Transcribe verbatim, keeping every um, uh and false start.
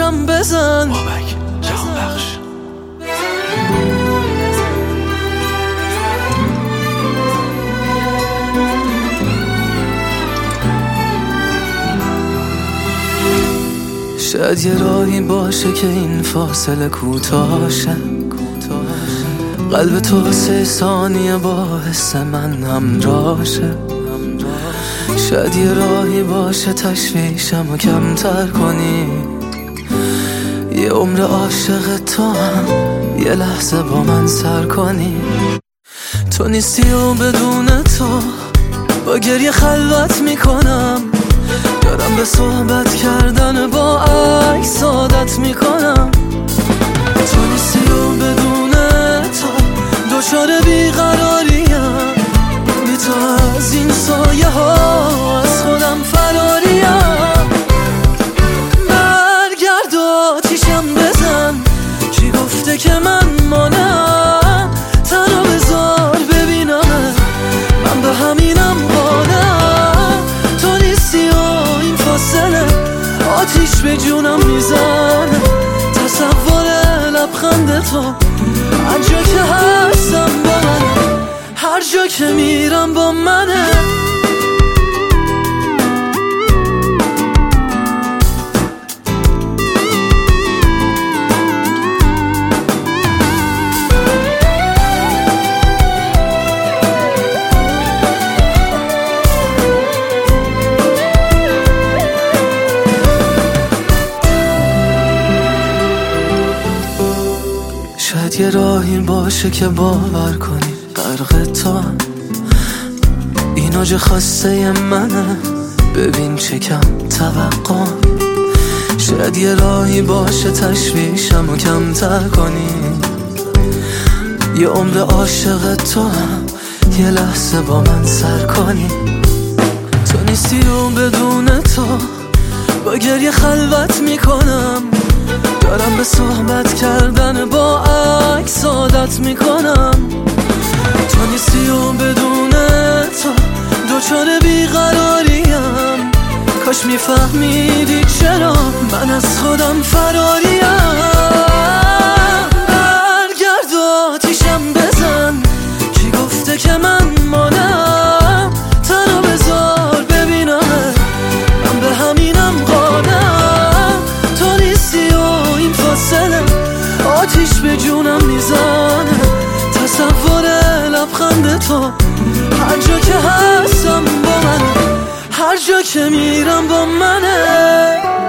آتیشم بزن. بابک جهان بخش. شاید یه راهی باشه که این فاصله کوتاه شه، قلب تو واسه ثانیه با حس من همراه شه. شاید یه راهی باشه تشویشم و کمتر کنی، یه عمر عاشق تو هم یه لحظه با من سر کنی. تو نیستی و بدون تو با گریه خلوت میکنم، دارم به صحبت کردن با عکس عادت میکنم. تو نیستی و بدون تو دچار بیقراریم، بی تو از این سایه ها از خودم فراریم. برگرد و آتیشم بزن، کی گفته که من مانم؟ تنها بذار ببینم من به همینم قانم. تو نیستی و این فاصله آتیش به جونم میزنه، تصور لبخند تو هر جا که هستم با من، هر جا که میرم با منه. شاید یه راهی باشه که باور کنی غرق تو هم، این اوج خواسته منه، ببین چه کم توقع. شاید یه راهی باشه تشویشم و کمتر کنی، یه عمر عاشق تو هم یه لحظه با من سر کنی. تو نیستی و بدون تو با گریه خلوت میکنم، دارم به صحبت کردن با عکس عادت میکنم. تو نیستی و بدون تو دچار بیقراریم، کاش میفهمیدی چرا من از خودم فراریم. برگرد و آتیشم بزن، کی گفته که من مانم؟ تنها بذار ببینم من به همینم قانم. تو نیستی و این فاصله آتیش به جونم میزنه، تصور لبخند تو هر جا که هستم با من، هر جا که میرم با منه.